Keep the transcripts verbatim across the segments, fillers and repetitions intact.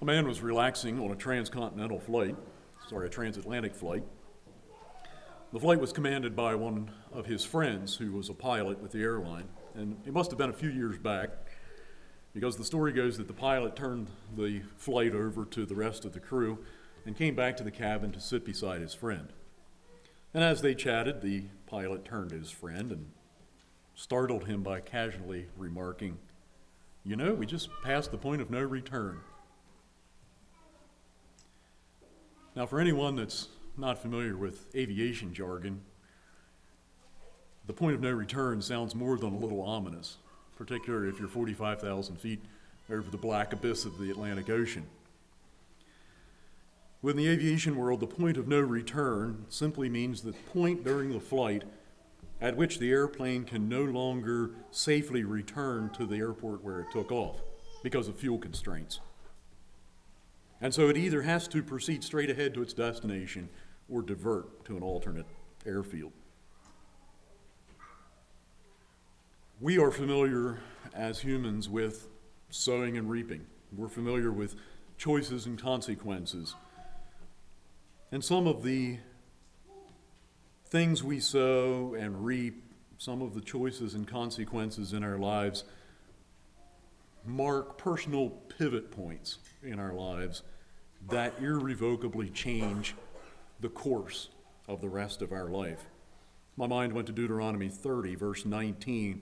man was relaxing on a transcontinental flight, sorry, a transatlantic flight. The flight was commanded by one of his friends who was a pilot with the airline, and it must have been a few years back, because the story goes that the pilot turned the flight over to the rest of the crew and came back to the cabin to sit beside his friend. And as they chatted, the pilot turned to his friend and startled him by casually remarking, "You know, we just passed the point of no return." Now, for anyone that's not familiar with aviation jargon, the point of no return sounds more than a little ominous, particularly if you're forty-five thousand feet over the black abyss of the Atlantic Ocean. Within the aviation world, the point of no return simply means the point during the flight at which the airplane can no longer safely return to the airport where it took off because of fuel constraints. And so it either has to proceed straight ahead to its destination or divert to an alternate airfield. We are familiar as humans with sowing and reaping. We're familiar with choices and consequences. And some of the things we sow and reap, some of the choices and consequences in our lives mark personal pivot points in our lives that irrevocably change the course of the rest of our life. My mind went to Deuteronomy thirty, verse nineteen,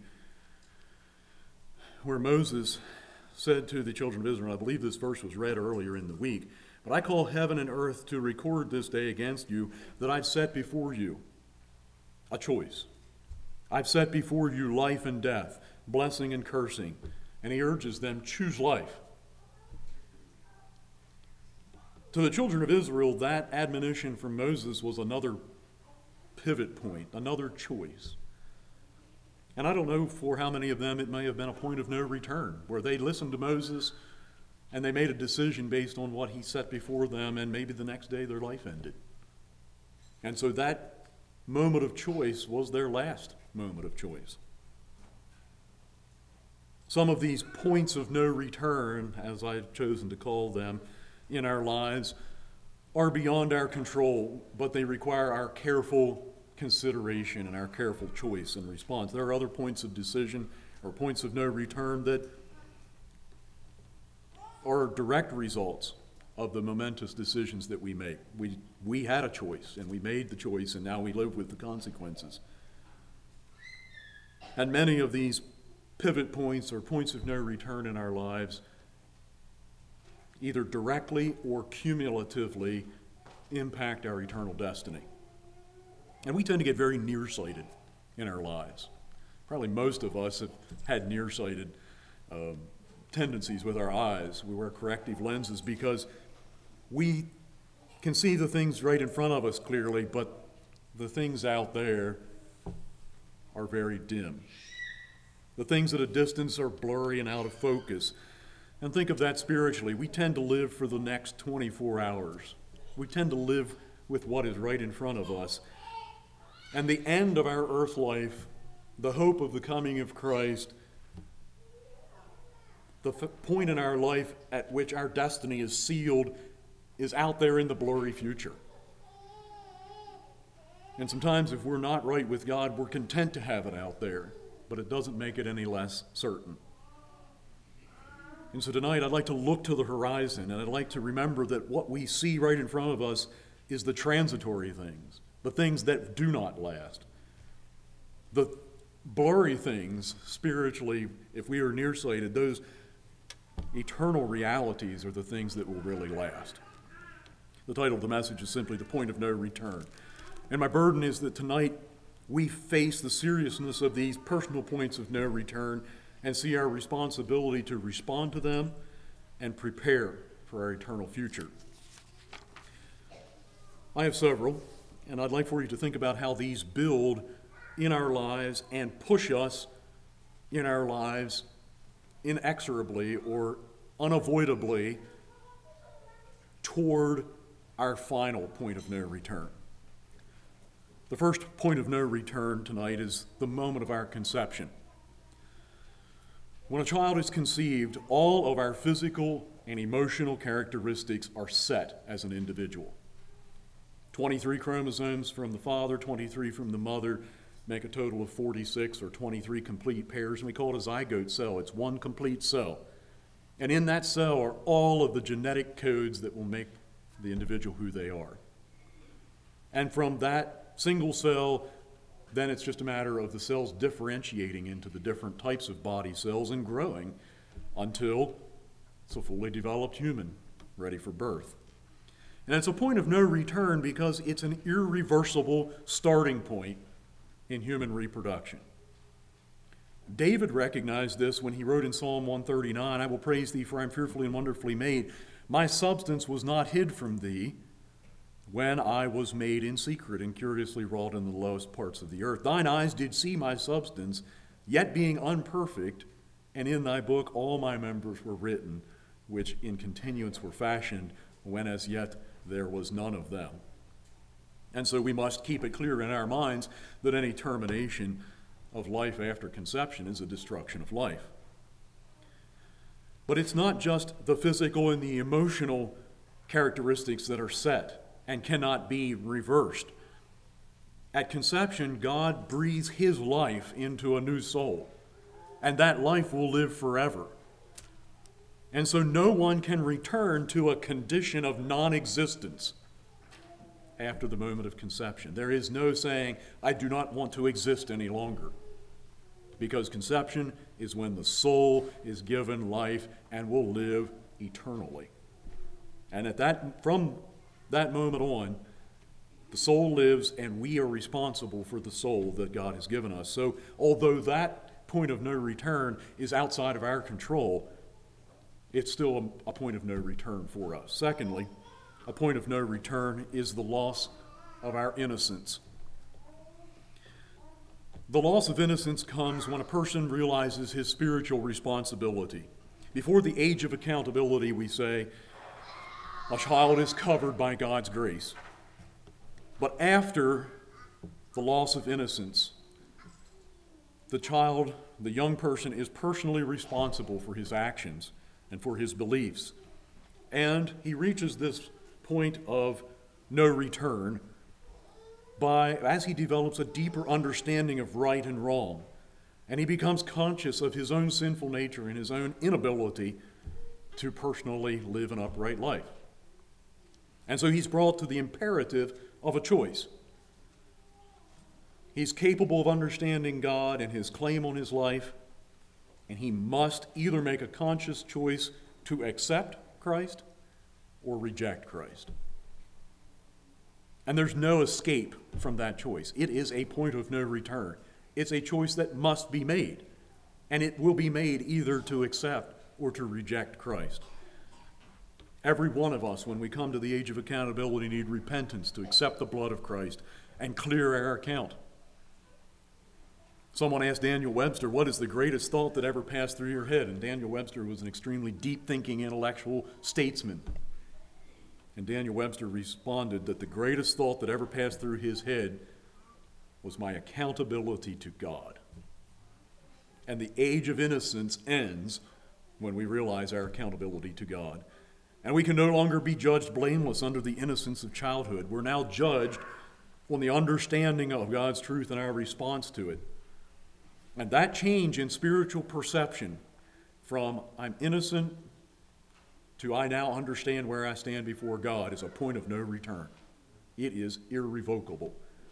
where Moses said to the children of Israel, I believe this verse was read earlier in the week, but I call heaven and earth to record this day against you that I've set before you a choice. I've set before you life and death, blessing and cursing. And he urges them, choose life. To the children of Israel, that admonition from Moses was another pivot point, another choice. And I don't know for how many of them it may have been a point of no return, where they listened to Moses and they made a decision based on what he set before them, and maybe the next day their life ended. And so that moment of choice was their last moment of choice. Some of these points of no return, as I've chosen to call them, in our lives are beyond our control, but they require our careful consideration and our careful choice and response. There are other points of decision or points of no return that are direct results of the momentous decisions that we make. We, we had a choice, and we made the choice, and now we live with the consequences. And many of these pivot points or points of no return in our lives either directly or cumulatively impact our eternal destiny. And we tend to get very nearsighted in our lives. Probably most of us have had nearsighted uh, tendencies with our eyes. We wear corrective lenses because we can see the things right in front of us clearly, but the things out there are very dim. The things at a distance are blurry and out of focus. And think of that spiritually. We tend to live for the next twenty-four hours. We tend to live with what is right in front of us. And the end of our earth life, the hope of the coming of Christ, the f- point in our life at which our destiny is sealed is out there in the blurry future. And sometimes if we're not right with God, we're content to have it out there, but it doesn't make it any less certain. And so tonight I'd like to look to the horizon, and I'd like to remember that what we see right in front of us is the transitory things, the things that do not last. The blurry things, spiritually, if we are nearsighted, those eternal realities are the things that will really last. The title of the message is simply The Point of No Return. And my burden is that tonight we face the seriousness of these personal points of no return and see our responsibility to respond to them and prepare for our eternal future. I have several, and I'd like for you to think about how these build in our lives and push us in our lives inexorably or unavoidably toward our final point of no return. The first point of no return tonight is the moment of our conception. When a child is conceived, all of our physical and emotional characteristics are set as an individual. twenty-three chromosomes from the father, twenty-three from the mother, make a total of forty-six or twenty-three complete pairs, and we call it a zygote cell. It's one complete cell. And in that cell are all of the genetic codes that will make the individual who they are. And from that single cell, then it's just a matter of the cells differentiating into the different types of body cells and growing until it's a fully developed human ready for birth. And it's a point of no return because it's an irreversible starting point in human reproduction. David recognized this when he wrote in Psalm one thirty-nine, I will praise thee, for I am fearfully and wonderfully made. My substance was not hid from thee when I was made in secret and curiously wrought in the lowest parts of the earth. Thine eyes did see my substance, yet being unperfect, and in thy book all my members were written, which in continuance were fashioned, when as yet there was none of them. And so we must keep it clear in our minds that any termination of life after conception is a destruction of life. But it's not just the physical and the emotional characteristics that are set and cannot be reversed. At conception, God breathes his life into a new soul, and that life will live forever. And so no one can return to a condition of non-existence after the moment of conception. There is no saying, I do not want to exist any longer. Because conception is when the soul is given life and will live eternally. And at that, from that moment on, the soul lives and we are responsible for the soul that God has given us. So although that point of no return is outside of our control, it's still a, a point of no return for us. Secondly, a point of no return is the loss of our innocence. The loss of innocence comes when a person realizes his spiritual responsibility. Before the age of accountability, we say, a child is covered by God's grace. But after the loss of innocence, the child, the young person, is personally responsible for his actions and for his beliefs. And he reaches this point of no return by, as he develops a deeper understanding of right and wrong, and he becomes conscious of his own sinful nature and his own inability to personally live an upright life. And so he's brought to the imperative of a choice. He's capable of understanding God and his claim on his life, and he must either make a conscious choice to accept Christ or reject Christ. And there's no escape from that choice. It is a point of no return. It's a choice that must be made, and it will be made either to accept or to reject Christ. Every one of us, when we come to the age of accountability, need repentance to accept the blood of Christ and clear our account. Someone asked Daniel Webster, what is the greatest thought that ever passed through your head? And Daniel Webster was an extremely deep-thinking intellectual statesman. And Daniel Webster responded that the greatest thought that ever passed through his head was my accountability to God. And the age of innocence ends when we realize our accountability to God. And we can no longer be judged blameless under the innocence of childhood. We're now judged on the understanding of God's truth and our response to it. And that change in spiritual perception from I'm innocent to I now understand where I stand before God is a point of no return. It is irrevocable.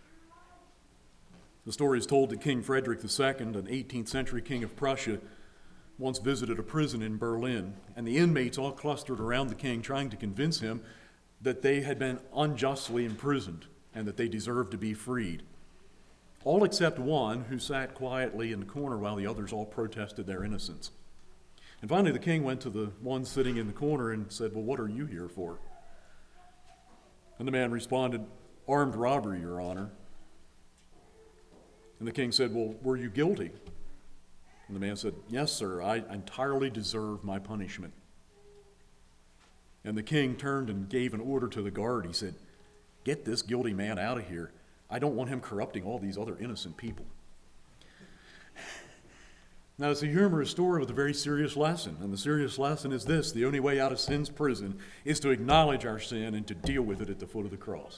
The story is told that King Frederick the Second, an eighteenth century king of Prussia, once visited a prison in Berlin, and the inmates all clustered around the king trying to convince him that they had been unjustly imprisoned and that they deserved to be freed. All except one who sat quietly in the corner while the others all protested their innocence. And finally the king went to the one sitting in the corner and said, well, what are you here for? And the man responded, armed robbery, Your Honor. And the king said, well, were you guilty? And the man said, yes, sir, I entirely deserve my punishment. And the king turned and gave an order to the guard. He said, get this guilty man out of here. I don't want him corrupting all these other innocent people. Now, it's a humorous story with a very serious lesson, and the serious lesson is this: the only way out of sin's prison is to acknowledge our sin and to deal with it at the foot of the cross.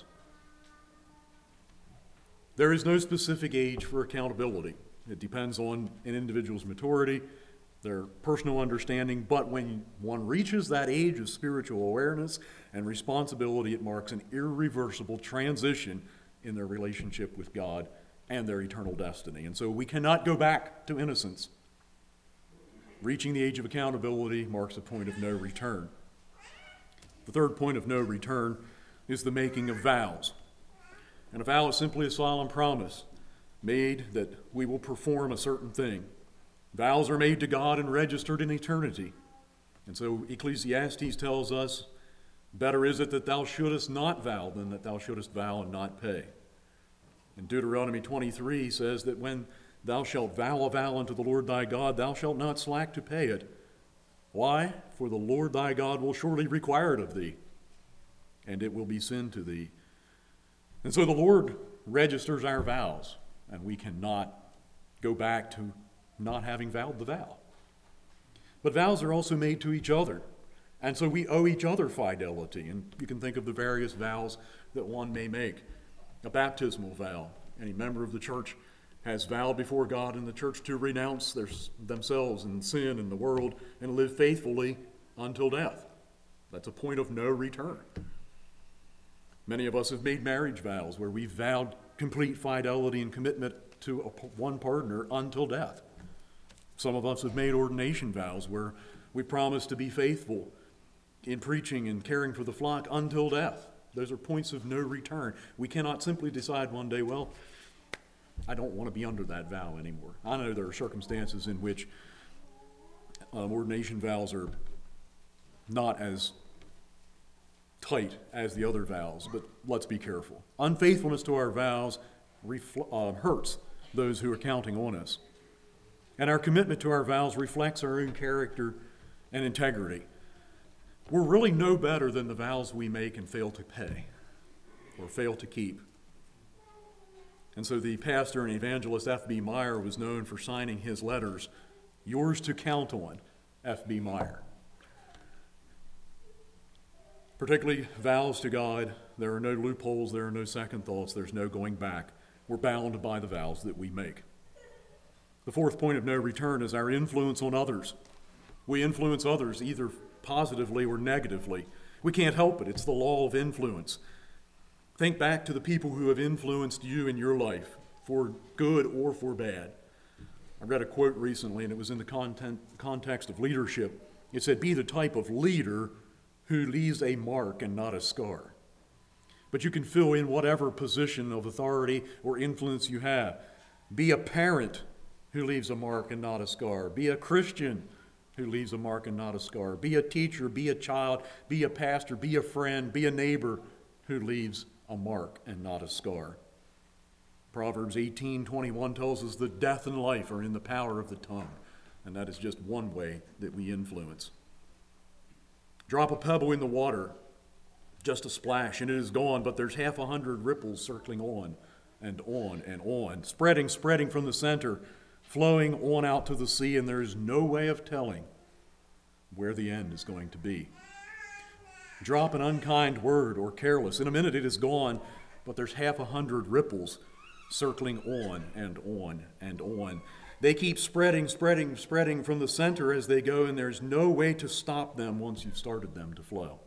There is no specific age for accountability. It depends on an individual's maturity, their personal understanding, but when one reaches that age of spiritual awareness and responsibility, it marks an irreversible transition in their relationship with God and their eternal destiny. And so we cannot go back to innocence. Reaching the age of accountability marks a point of no return. The third point of no return is the making of vows. And a vow is simply a solemn promise made that we will perform a certain thing. Vows are made to God and registered in eternity. And so Ecclesiastes tells us, better is it that thou shouldest not vow than that thou shouldest vow and not pay. And Deuteronomy twenty-three says that when thou shalt vow a vow unto the Lord thy God, thou shalt not slack to pay it. Why? For the Lord thy God will surely require it of thee, and it will be sin to thee. And so the Lord registers our vows, and we cannot go back to not having vowed the vow. But vows are also made to each other, and so we owe each other fidelity. And you can think of the various vows that one may make. A baptismal vow. Any member of the church has vowed before God in the church to renounce their, themselves and sin and the world and live faithfully until death. That's a point of no return. Many of us have made marriage vows where we've vowed complete fidelity and commitment to a, one partner until death. Some of us have made ordination vows where we promise to be faithful in preaching and caring for the flock until death. Those are points of no return. We cannot simply decide one day, well, I don't want to be under that vow anymore. I know there are circumstances in which um, ordination vows are not as tight as the other vows, but let's be careful. Unfaithfulness to our vows refl- uh, hurts those who are counting on us. And our commitment to our vows reflects our own character and integrity. We're really no better than the vows we make and fail to pay or fail to keep. And so the pastor and evangelist F B Meyer was known for signing his letters, "Yours to count on, F B Meyer." Particularly vows to God, there are no loopholes, there are no second thoughts, there's no going back. We're bound by the vows that we make. The fourth point of no return is our influence on others. We influence others either positively or negatively. We can't help it. It's the law of influence. Think back to the people who have influenced you in your life, for good or for bad. I read a quote recently, and it was in the content, context of leadership. It said, "Be the type of leader who leaves a mark and not a scar." But you can fill in whatever position of authority or influence you have. Be a parent who leaves a mark and not a scar. Be a Christian who leaves a mark and not a scar. Be a teacher, be a child, be a pastor, be a friend, be a neighbor who leaves a mark and not a scar. Proverbs eighteen twenty-one tells us that death and life are in the power of the tongue, and that is just one way that we influence. Drop a pebble in the water, just a splash, and it is gone, but there's half a hundred ripples circling on and on and on, spreading, spreading from the center, flowing on out to the sea, and there is no way of telling where the end is going to be. Drop an unkind word or careless. In a minute it is gone, but there's half a hundred ripples circling on and on and on. They keep spreading, spreading, spreading from the center as they go, and there's no way to stop them once you've started them to flow.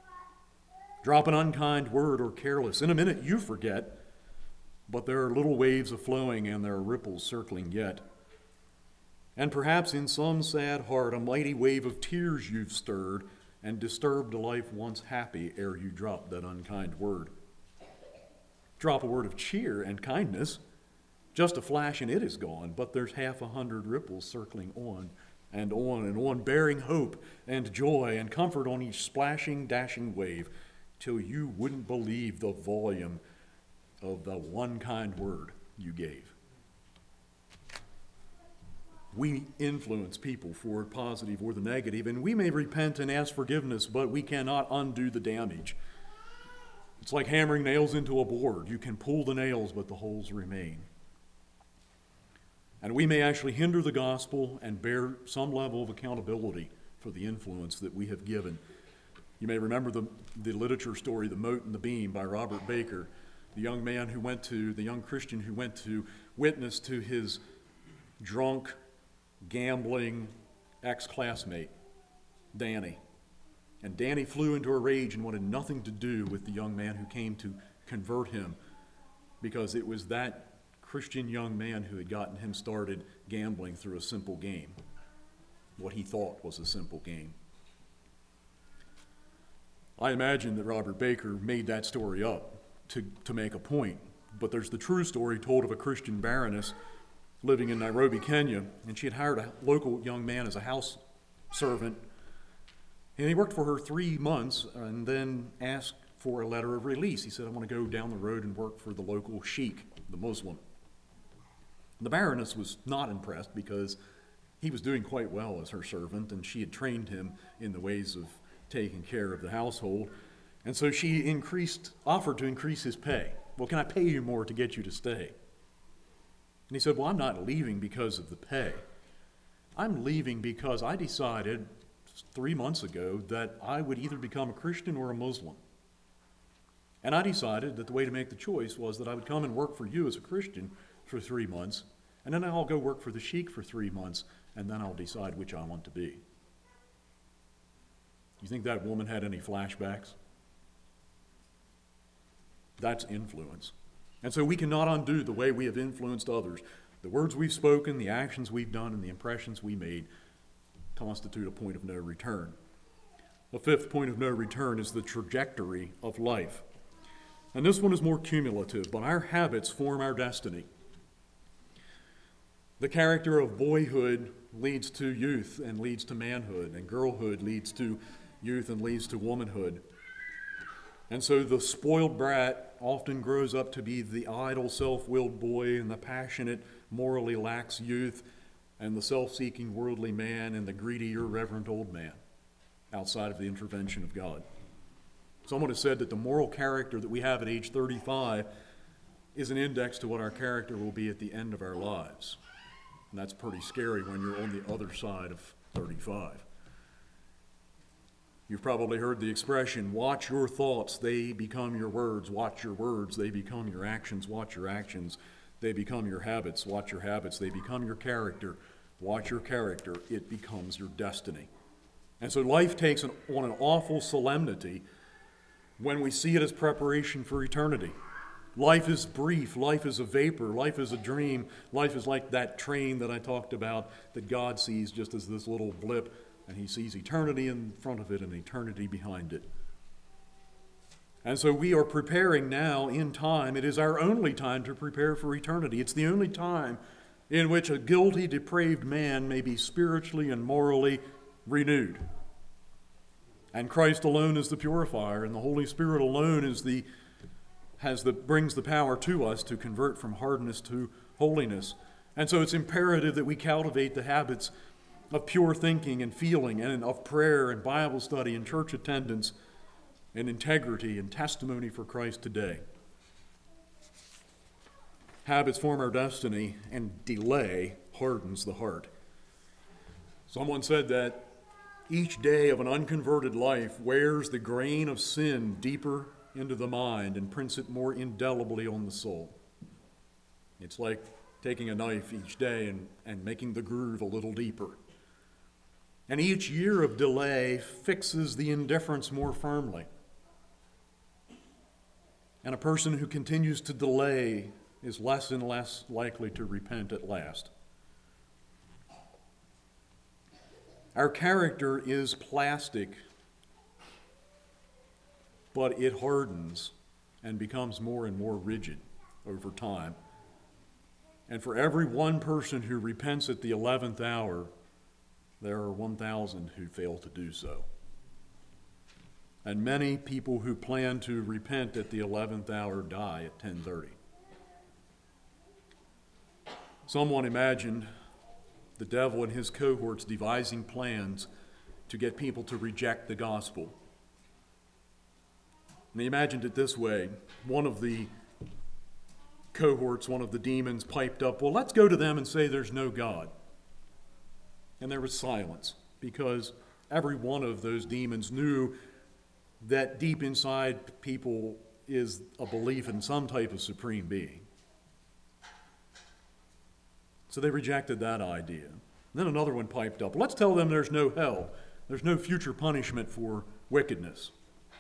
Drop an unkind word or careless. In a minute you forget, but there are little waves of flowing and there are ripples circling yet. And perhaps in some sad heart a mighty wave of tears you've stirred and disturbed a life once happy ere you drop that unkind word. Drop a word of cheer and kindness. Just a flash and it is gone, but there's half a hundred ripples circling on and on and on, bearing hope and joy and comfort on each splashing, dashing wave, till you wouldn't believe the volume of the one kind word you gave. We influence people for the positive or the negative, and we may repent and ask forgiveness, but we cannot undo the damage. It's like hammering nails into a board. You can pull the nails, but the holes remain. And we may actually hinder the gospel and bear some level of accountability for the influence that we have given. You may remember the, the literature story, The Mote and the Beam by Robert Baker, the young man who went to, the young Christian who went to witness to his drunk, gambling ex-classmate, Danny. And Danny flew into a rage and wanted nothing to do with the young man who came to convert him, because it was that Christian young man who had gotten him started gambling through a simple game, what he thought was a simple game. I imagine that Robert Baker made that story up to, to make a point, but there's the true story told of a Christian baroness living in Nairobi, Kenya, and she had hired a local young man as a house servant, and he worked for her three months and then asked for a letter of release. He said, I want to go down the road and work for the local sheik, the Muslim. The baroness was not impressed because he was doing quite well as her servant, and she had trained him in the ways of taking care of the household. And so she increased, offered to increase his pay. Well, can I pay you more to get you to stay? And he said, well, I'm not leaving because of the pay. I'm leaving because I decided three months ago that I would either become a Christian or a Muslim. And I decided that the way to make the choice was that I would come and work for you as a Christian for three months, and then I'll go work for the sheik for three months, and then I'll decide which I want to be. You think that woman had any flashbacks? That's influence. And so we cannot undo the way we have influenced others. The words we've spoken, the actions we've done, and the impressions we made constitute a point of no return. The fifth point of no return is the trajectory of life. And this one is more cumulative, but our habits form our destiny. The character of boyhood leads to youth and leads to manhood, and girlhood leads to youth and leads to womanhood. And so the spoiled brat often grows up to be the idle, self-willed boy, and the passionate, morally lax youth, and the self-seeking, worldly man, and the greedy, irreverent old man, outside of the intervention of God. Someone has said that the moral character that we have at age thirty-five is an index to what our character will be at the end of our lives. And that's pretty scary when you're on the other side of thirty-five. You've probably heard the expression, watch your thoughts, they become your words. Watch your words, they become your actions. Watch your actions, they become your habits. Watch your habits, they become your character. Watch your character, it becomes your destiny. And so life takes an, on an awful solemnity when we see it as preparation for eternity. Life is brief, life is a vapor, life is a dream, life is like that train that I talked about that God sees just as this little blip, and he sees eternity in front of it and eternity behind it. And so we are preparing now in time. It is our only time to prepare for eternity. It's the only time in which a guilty, depraved man may be spiritually and morally renewed. And Christ alone is the purifier, and the Holy Spirit alone is the has the brings the power to us to convert from hardness to holiness. And so it's imperative that we cultivate the habits of pure thinking and feeling, and of prayer and Bible study and church attendance and integrity and testimony for Christ today. Habits form our destiny, and delay hardens the heart. Someone said that each day of an unconverted life wears the grain of sin deeper into the mind and prints it more indelibly on the soul. It's like taking a knife each day and, and making the groove a little deeper. And each year of delay fixes the indifference more firmly. And a person who continues to delay is less and less likely to repent at last. Our character is plastic, but it hardens and becomes more and more rigid over time. And for every one person who repents at the eleventh hour, there are one thousand who fail to do so. And many people who plan to repent at the eleventh hour die at ten thirty. Someone imagined the devil and his cohorts devising plans to get people to reject the gospel. And they imagined it this way. One of the cohorts, one of the demons piped up, well, let's go to them and say there's no God. And there was silence, because every one of those demons knew that deep inside people is a belief in some type of supreme being. So they rejected that idea. Then another one piped up, let's tell them there's no hell. There's no future punishment for wickedness.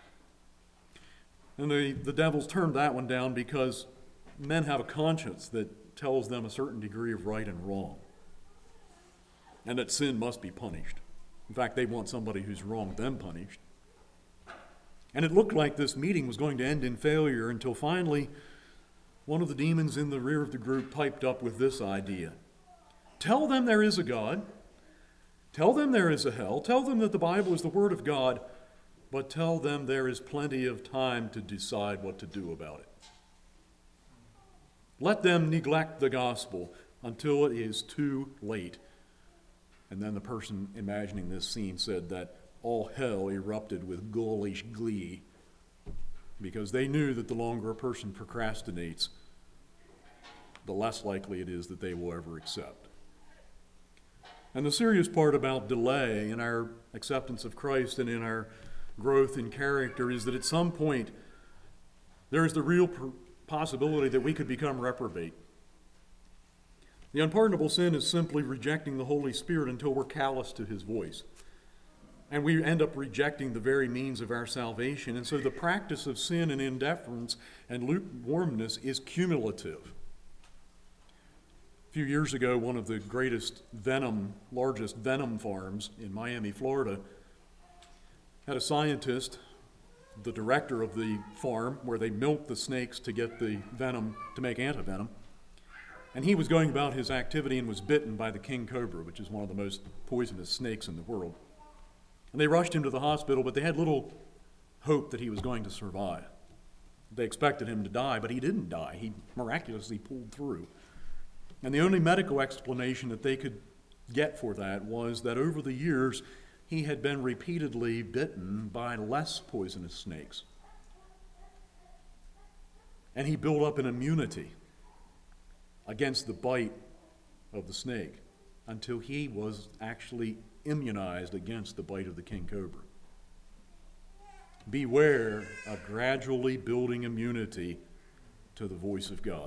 And the, the devils turned that one down because men have a conscience that tells them a certain degree of right and wrong, and that sin must be punished. In fact, they want somebody who's wronged them punished. And it looked like this meeting was going to end in failure until finally one of the demons in the rear of the group piped up with this idea. Tell them there is a God. Tell them there is a hell. Tell them that the Bible is the Word of God, but tell them there is plenty of time to decide what to do about it. Let them neglect the gospel until it is too late. And then the person imagining this scene said that all hell erupted with ghoulish glee, because they knew that the longer a person procrastinates, the less likely it is that they will ever accept. And the serious part about delay in our acceptance of Christ and in our growth in character is that at some point there is the real possibility that we could become reprobate. The unpardonable sin is simply rejecting the Holy Spirit until we're callous to His voice. And we end up rejecting the very means of our salvation. And so the practice of sin and indifference and lukewarmness is cumulative. A few years ago, one of the greatest venom, largest venom farms in Miami, Florida, had a scientist, the director of the farm, where they milk the snakes to get the venom to make antivenom. And he was going about his activity and was bitten by the king cobra, which is one of the most poisonous snakes in the world. And they rushed him to the hospital, but they had little hope that he was going to survive. They expected him to die, but he didn't die. He miraculously pulled through. And the only medical explanation that they could get for that was that over the years, he had been repeatedly bitten by less poisonous snakes. And he built up an immunity against the bite of the snake until he was actually immunized against the bite of the king cobra. Beware of gradually building immunity to the voice of God.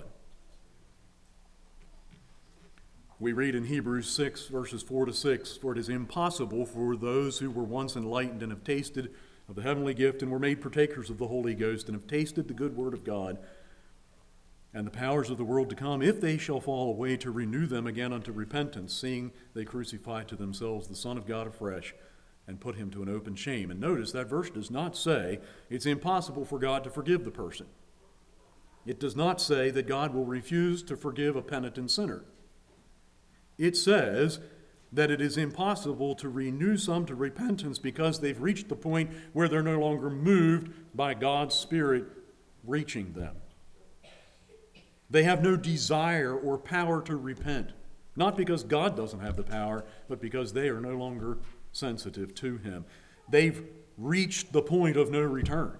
We read in Hebrews six, verses four to six, "For it is impossible for those who were once enlightened and have tasted of the heavenly gift and were made partakers of the Holy Ghost and have tasted the good word of God and the powers of the world to come, if they shall fall away, to renew them again unto repentance, seeing they crucify to themselves the Son of God afresh and put him to an open shame." And notice that verse does not say it's impossible for God to forgive the person. It does not say that God will refuse to forgive a penitent sinner. It says that it is impossible to renew some to repentance because they've reached the point where they're no longer moved by God's Spirit reaching them. They have no desire or power to repent, not because God doesn't have the power, but because they are no longer sensitive to Him. They've reached the point of no return.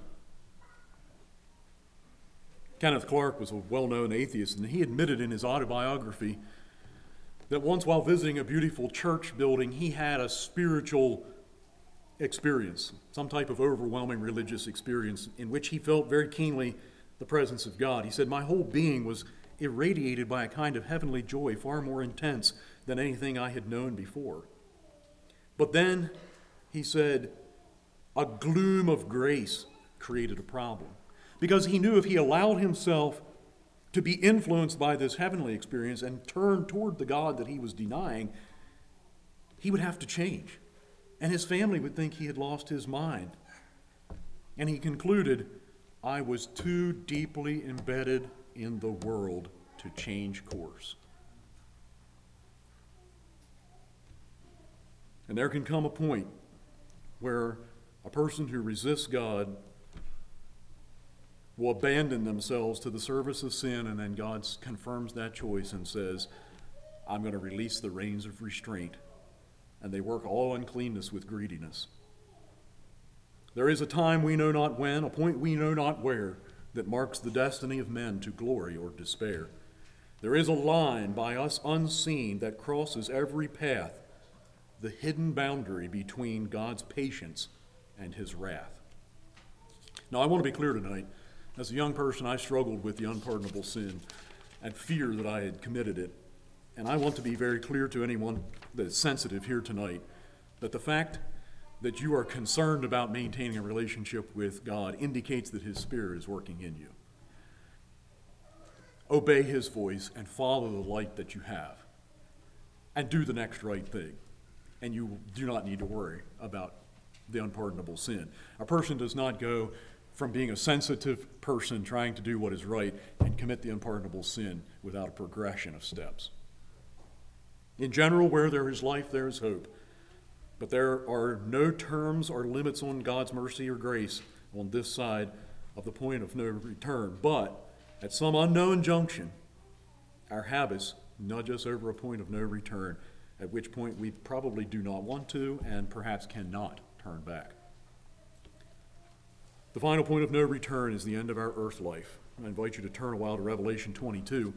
Kenneth Clark was a well-known atheist, and he admitted in his autobiography that once while visiting a beautiful church building, he had a spiritual experience, some type of overwhelming religious experience in which he felt very keenly the presence of God. He said, "My whole being was irradiated by a kind of heavenly joy far more intense than anything I had known before. But then," he said, "a gloom of grace created a problem, because he knew if he allowed himself to be influenced by this heavenly experience and turn toward the God that he was denying, he would have to change, and his family would think he had lost his mind." And he concluded, "I was too deeply embedded in the world to change course." And there can come a point where a person who resists God will abandon themselves to the service of sin, and then God confirms that choice and says, "I'm going to release the reins of restraint." And they work all uncleanness with greediness. There is a time we know not when, a point we know not where, that marks the destiny of men to glory or despair. There is a line by us unseen that crosses every path, the hidden boundary between God's patience and his wrath. Now, I want to be clear tonight. As a young person, I struggled with the unpardonable sin and fear that I had committed it. And I want to be very clear to anyone that is sensitive here tonight that the fact that you are concerned about maintaining a relationship with God indicates that his Spirit is working in you. Obey his voice and follow the light that you have. And do the next right thing. And you do not need to worry about the unpardonable sin. A person does not go from being a sensitive person trying to do what is right and commit the unpardonable sin without a progression of steps. In general, where there is life, there is hope. But there are no terms or limits on God's mercy or grace on this side of the point of no return. But at some unknown junction, our habits nudge us over a point of no return, at which point we probably do not want to and perhaps cannot turn back. The final point of no return is the end of our earth life. I invite you to turn a while to Revelation twenty-two.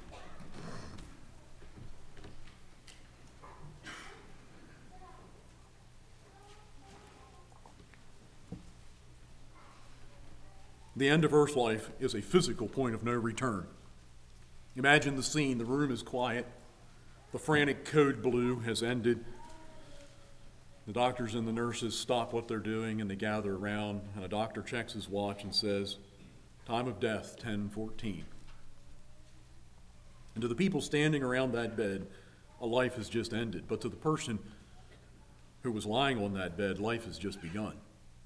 The end of earth life is a physical point of no return. Imagine the scene. The room is quiet. The frantic code blue has ended. The doctors and the nurses stop what they're doing and they gather around, and a doctor checks his watch and says, time of death, ten fourteen. And to the people standing around that bed, a life has just ended. But to the person who was lying on that bed, life has just begun.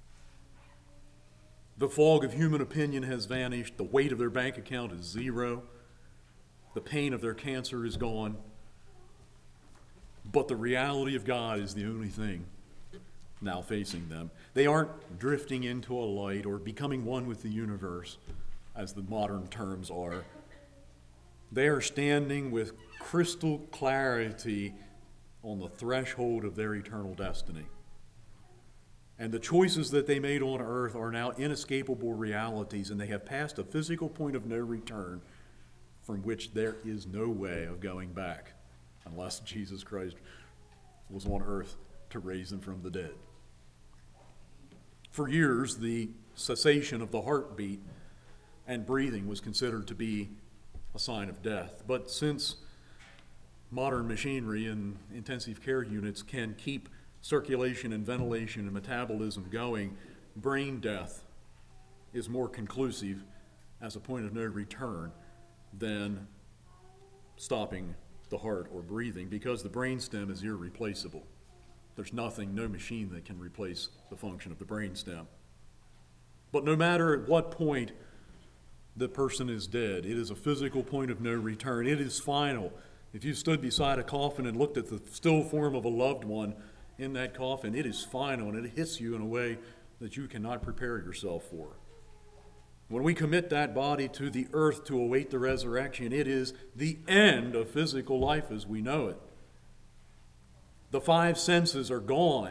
The fog of human opinion has vanished. The weight of their bank account is zero. The pain of their cancer is gone. But the reality of God is the only thing now facing them. They aren't drifting into a light or becoming one with the universe, as the modern terms are. They are standing with crystal clarity on the threshold of their eternal destiny. And the choices that they made on earth are now inescapable realities, and they have passed a physical point of no return from which there is no way of going back unless Jesus Christ was on earth to raise them from the dead. For years, the cessation of the heartbeat and breathing was considered to be a sign of death. But since modern machinery and intensive care units can keep circulation and ventilation and metabolism going, brain death is more conclusive as a point of no return than stopping the heart or breathing, because the brainstem is irreplaceable. There's nothing, no machine that can replace the function of the brainstem. But no matter at what point the person is dead, it is a physical point of no return. It is final. If you stood beside a coffin and looked at the still form of a loved one in that coffin, it is final, and it hits you in a way that you cannot prepare yourself for. When we commit that body to the earth to await the resurrection, it is the end of physical life as we know it. The five senses are gone.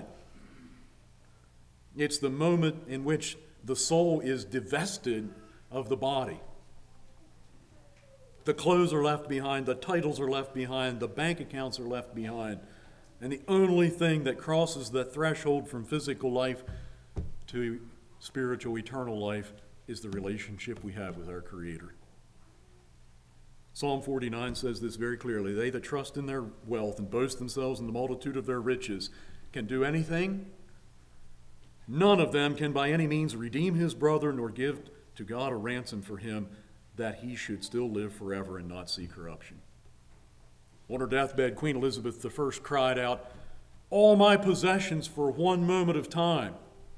It's the moment in which the soul is divested of the body. The clothes are left behind, the titles are left behind, the bank accounts are left behind. And the only thing that crosses the threshold from physical life to spiritual eternal life is the relationship we have with our Creator. Psalm forty-nine says this very clearly. They that trust in their wealth and boast themselves in the multitude of their riches can do anything. None of them can by any means redeem his brother, nor give to God a ransom for him, that he should still live forever and not see corruption. On her deathbed, Queen Elizabeth the First cried out, "All my possessions for one moment of time."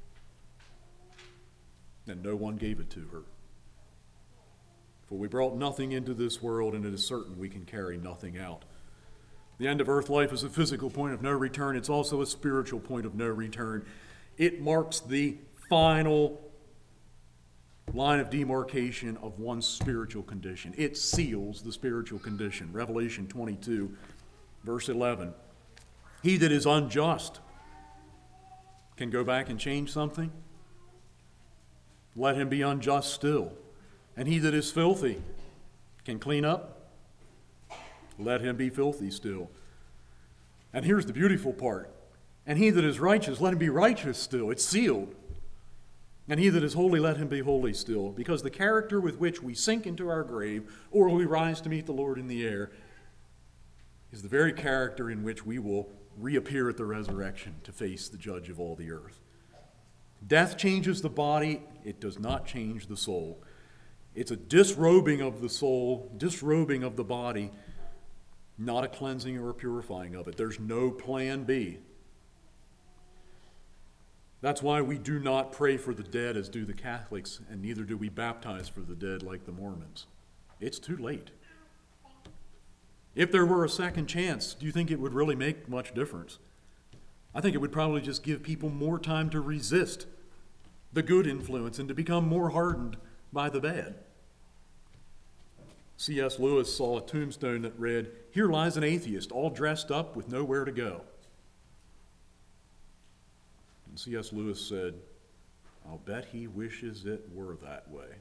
And no one gave it to her. For we brought nothing into this world, and it is certain we can carry nothing out. The end of earth life is a physical point of no return. It's also a spiritual point of no return. It marks the final line of demarcation of one's spiritual condition. It seals the spiritual condition. Revelation twenty-two, verse eleven. He that is unjust can go back and change something. Let him be unjust still. And he that is filthy can clean up, let him be filthy still. And here's the beautiful part. And he that is righteous, let him be righteous still. It's sealed. And he that is holy, let him be holy still. Because the character with which we sink into our grave, or we rise to meet the Lord in the air, is the very character in which we will reappear at the resurrection to face the judge of all the earth. Death changes the body. It does not change the soul. It's a disrobing of the soul, disrobing of the body, not a cleansing or a purifying of it. There's no plan B. That's why we do not pray for the dead as do the Catholics, and neither do we baptize for the dead like the Mormons. It's too late. If there were a second chance, do you think it would really make much difference? I think it would probably just give people more time to resist the good influence and to become more hardened by the bad. C S Lewis saw a tombstone that read, "Here lies an atheist, all dressed up with nowhere to go." And C S Lewis said, "I'll bet he wishes it were that way."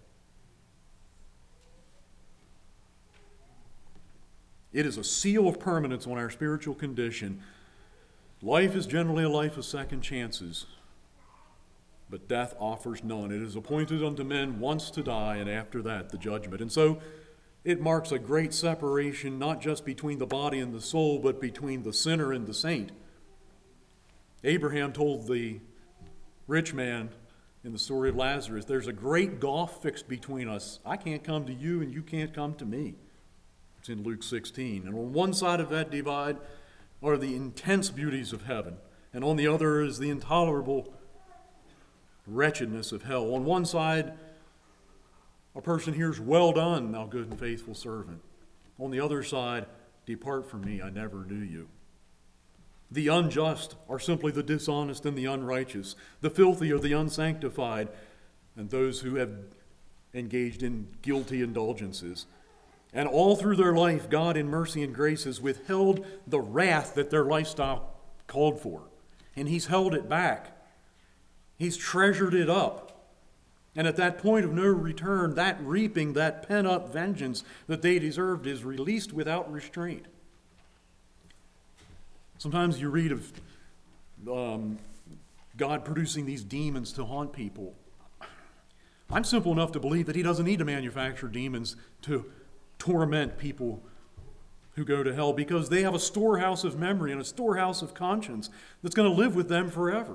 It is a seal of permanence on our spiritual condition. Life is generally a life of second chances, but death offers none. It is appointed unto men once to die, and after that the judgment. And so it marks a great separation, not just between the body and the soul, but between the sinner and the saint. Abraham told the rich man in the story of Lazarus, "There's a great gulf fixed between us. I can't come to you, and you can't come to me." It's in Luke sixteen. And on one side of that divide are the intense beauties of heaven, and on the other is the intolerable wretchedness of hell. On one side, a person hears, "Well done, thou good and faithful servant." On the other side, "Depart from me, I never knew you." The unjust are simply the dishonest and the unrighteous. The filthy are the unsanctified, and those who have engaged in guilty indulgences. And all through their life, God in mercy and grace has withheld the wrath that their lifestyle called for. And He's held it back. He's treasured it up. And at that point of no return, that reaping, that pent-up vengeance that they deserved is released without restraint. Sometimes you read of um, God producing these demons to haunt people. I'm simple enough to believe that He doesn't need to manufacture demons to torment people who go to hell, because they have a storehouse of memory and a storehouse of conscience that's going to live with them forever.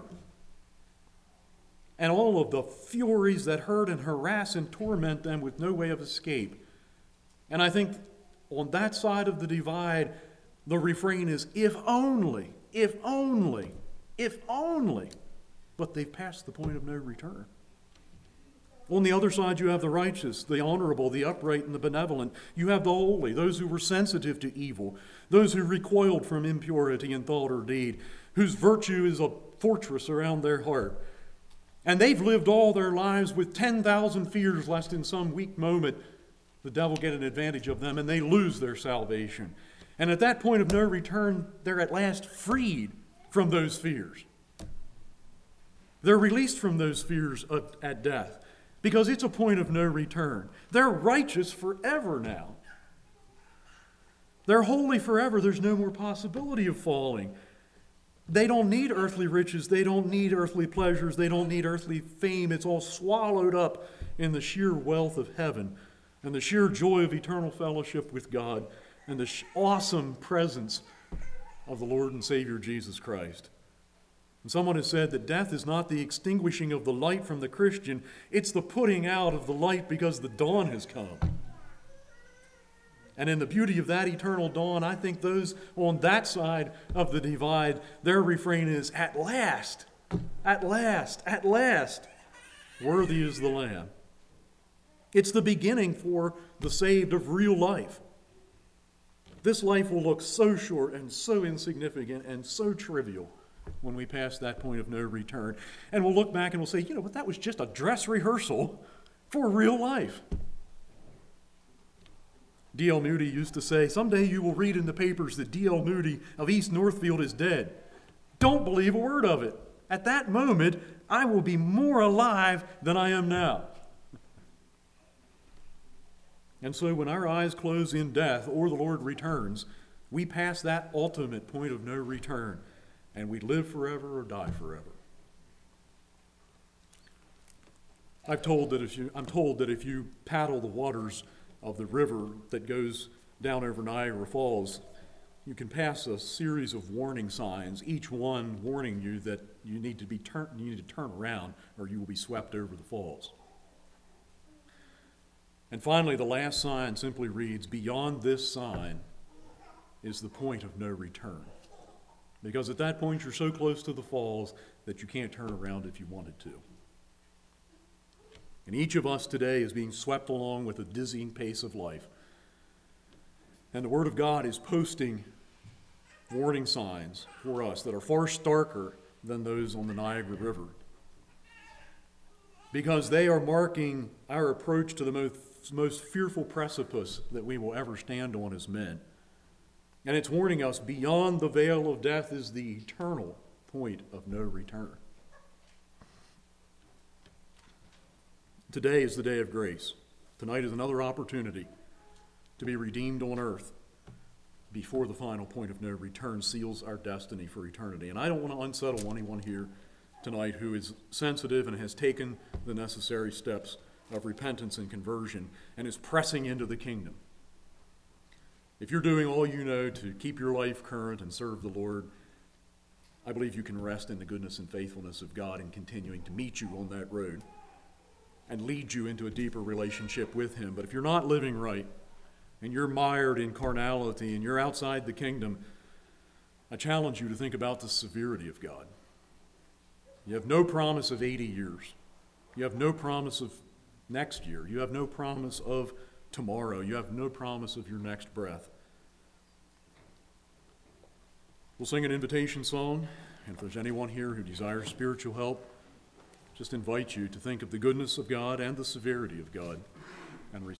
And all of the furies that hurt and harass and torment them with no way of escape. And I think on that side of the divide, the refrain is, if only, if only, if only. But they've passed the point of no return. On the other side, you have the righteous, the honorable, the upright, and the benevolent. You have the holy, those who were sensitive to evil, those who recoiled from impurity in thought or deed, whose virtue is a fortress around their heart. And they've lived all their lives with ten thousand fears lest in some weak moment the devil get an advantage of them and they lose their salvation. And at that point of no return, they're at last freed from those fears. They're released from those fears at death, because it's a point of no return. They're righteous forever now. They're holy forever. There's no more possibility of falling. They don't need earthly riches. They don't need earthly pleasures. They don't need earthly fame. It's all swallowed up in the sheer wealth of heaven and the sheer joy of eternal fellowship with God and the awesome presence of the Lord and Savior Jesus Christ. And someone has said that death is not the extinguishing of the light from the Christian, it's the putting out of the light because the dawn has come. And in the beauty of that eternal dawn, I think those on that side of the divide, their refrain is, at last, at last, at last, worthy is the Lamb. It's the beginning for the saved of real life. This life will look so short and so insignificant and so trivial when we pass that point of no return. And we'll look back and we'll say, you know what, that was just a dress rehearsal for real life. D L Moody used to say, someday you will read in the papers that D L Moody of East Northfield is dead. Don't believe a word of it. At that moment, I will be more alive than I am now. And so when our eyes close in death or the Lord returns, we pass that ultimate point of no return, and we live forever or die forever. I've told that if you, I'm told that if you paddle the waters of the river that goes down over Niagara Falls, you can pass a series of warning signs, each one warning you that you need to be turn, you need to turn around or you will be swept over the falls. And finally, the last sign simply reads, "Beyond this sign is the point of no return." Because at that point, you're so close to the falls that you can't turn around if you wanted to. And each of us today is being swept along with a dizzying pace of life. And the Word of God is posting warning signs for us that are far starker than those on the Niagara River, because they are marking our approach to the most, most fearful precipice that we will ever stand on as men. And it's warning us beyond the veil of death is the eternal point of no return. Today is the day of grace. Tonight is another opportunity to be redeemed on earth before the final point of no return seals our destiny for eternity. And I don't want to unsettle anyone here tonight who is sensitive and has taken the necessary steps of repentance and conversion and is pressing into the kingdom. If you're doing all you know to keep your life current and serve the Lord, I believe you can rest in the goodness and faithfulness of God in continuing to meet you on that road and lead you into a deeper relationship with Him. But if you're not living right, and you're mired in carnality, and you're outside the kingdom, I challenge you to think about the severity of God. You have no promise of eighty years. You have no promise of next year. You have no promise of tomorrow. You have no promise of your next breath. We'll sing an invitation song, and if there's anyone here who desires spiritual help, just invite you to think of the goodness of God and the severity of God and